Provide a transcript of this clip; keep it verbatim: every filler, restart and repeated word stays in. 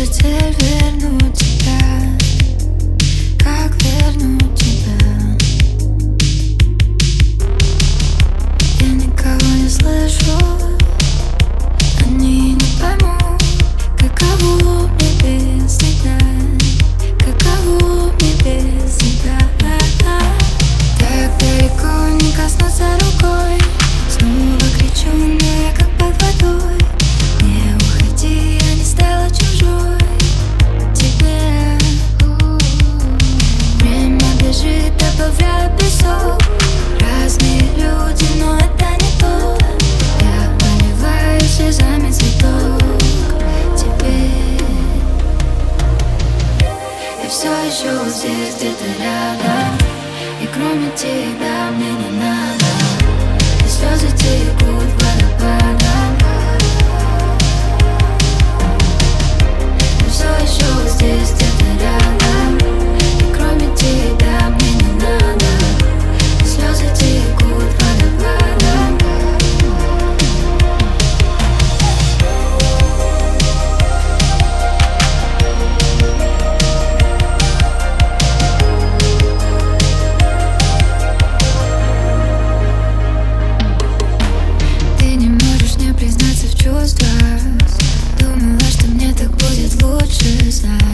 цель вернуть тебя. Как вернуть тебя? Я никого не слышу, они не поймут, каково мне без тебя, каково мне без тебя. Так далеко не коснуться рукой, снова кричу, но я как под водой. Не уходи, я не стала чужой тебе. Время бежит, добавляя песок. Разные люди, но это не то. Я поливаю слезами цветок тебе. Я все еще вот здесь, где-то рядом, и кроме тебя мне не надо. И слезы текут водопадом. Я все еще вот здесь, где-то рядом, и кроме тебя мне не надо. И слезы текут водопадом. Ты не можешь мне признаться в чувствах. Думала, что мне так будет лучше, знаешь.